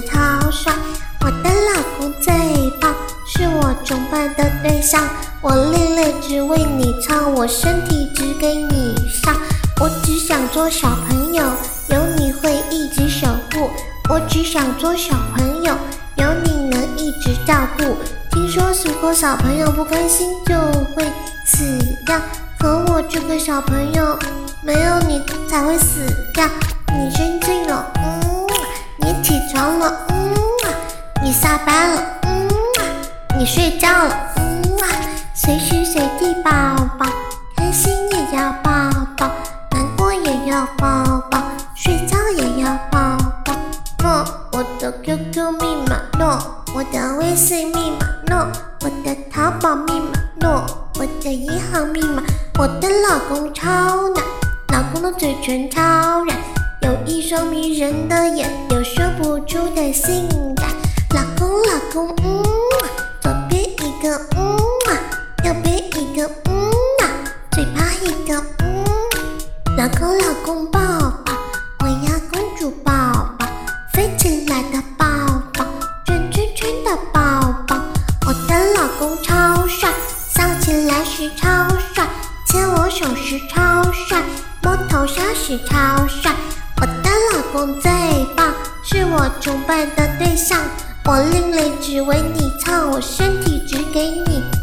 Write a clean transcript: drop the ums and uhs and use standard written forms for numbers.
超帅，我的老公最棒，是我崇拜的对象。我另类只为你唱，我身体只给你上。我只想做小朋友，有你会一直守护。我只想做小朋友，有你能一直照顾。听说如果小朋友不开心就会死掉，可我这个小朋友没有你才会死掉。你生气了，你起床了，你下班了，你睡觉了，随时随地抱抱，开心也要抱抱，难过也要抱抱，睡觉也要抱抱。诺，我的 QQ 密码，诺，我的微信密码，诺，我的淘宝密码，诺，我的银行密码。我的老公超暖，老公的嘴唇超软，有一双迷人的眼，有说不出的性感。老公老公，左边一个，右边一个，嘴巴一个，老公老公抱抱，我要公主抱抱，飞起来的抱抱，转圈圈的抱抱。我的老公超帅，笑起来时超帅，牵我手时超帅，摸头杀时超帅。我的老公最棒，是我崇拜的对象。我另类只为你唱，我身体只给你